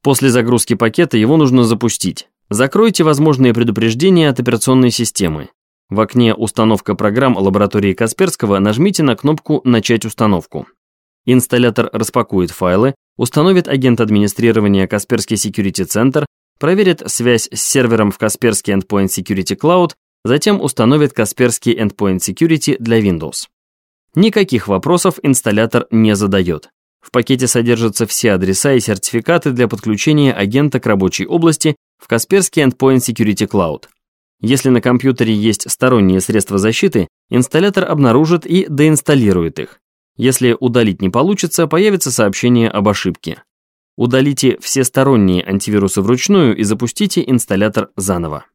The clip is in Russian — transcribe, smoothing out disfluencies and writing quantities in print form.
После загрузки пакета его нужно запустить. Закройте возможные предупреждения от операционной системы. В окне «Установка программ» лаборатории Касперского нажмите на кнопку «Начать установку». Инсталлятор распакует файлы, установит агент администрирования Kaspersky Security Center, проверит связь с сервером в Kaspersky Endpoint Security Cloud, затем установит Kaspersky Endpoint Security для Windows. Никаких вопросов инсталлятор не задает. В пакете содержатся все адреса и сертификаты для подключения агента к рабочей области в Kaspersky Endpoint Security Cloud. Если на компьютере есть сторонние средства защиты, инсталлятор обнаружит и доинсталирует их. Если удалить не получится, появится сообщение об ошибке. Удалите все сторонние антивирусы вручную и запустите инсталлятор заново.